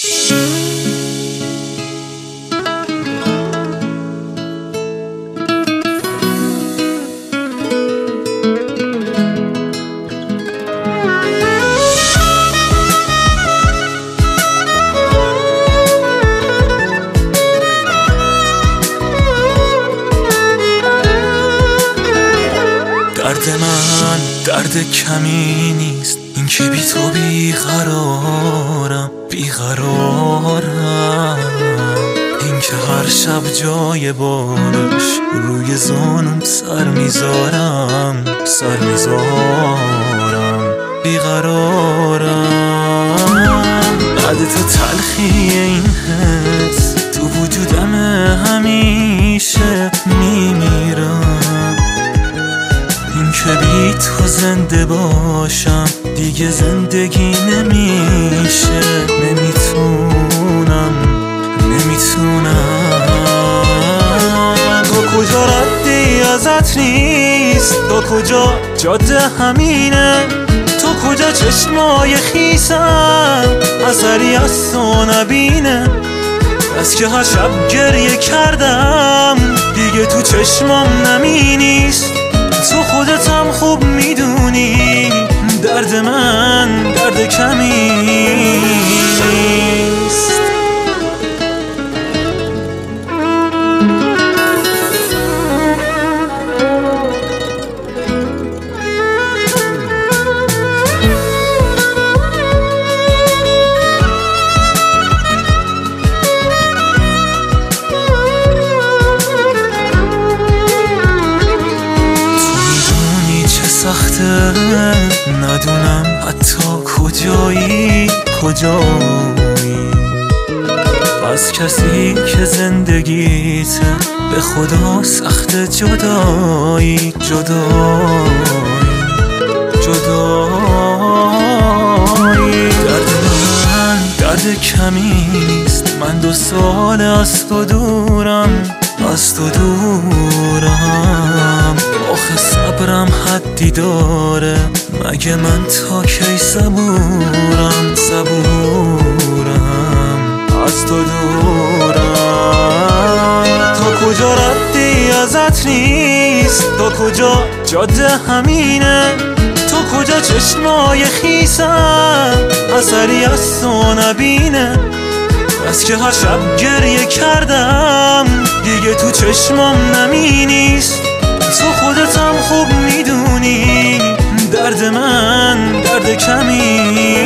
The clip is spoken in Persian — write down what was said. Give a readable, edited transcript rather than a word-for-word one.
درد من درد کمی نیست، این که بی تو بیقرارم این که هر شب جای بارش روی زانم سر میذارم بیقرارم. بعد تو تلخی این حس تو وجودم همیشه میمیرم. این که بی تو زنده باشم دیگه زندگی نمیشه. نمیتونم تا کجا ردی ازت نیست، تا کجا جاده همینه، تا کجا چشمای خیسم اثری از تو نبینه. از که هر شب گریه کردم دیگه تو چشمام نمی نیست. تو خودتم خوب میدونی درد من درد کمی نیست. ندونم حتی کجایی از کسی که زندگیت به خدا سخت جدایی درد من درد کمی نیست. من 2 سال از تو دورم آخه صبرم حدی داره، مگه من تا کی صبورم از تو دورم. تا کجا ردی ازت نیست، تا کجا جاده همینه، تا کجا چشمای خیسم اثری از تو نبینه. از که هر شب گریه کردم دیگه تو چشمام نمی نیست. تو خودتم خوب میدونی درد من درد کمی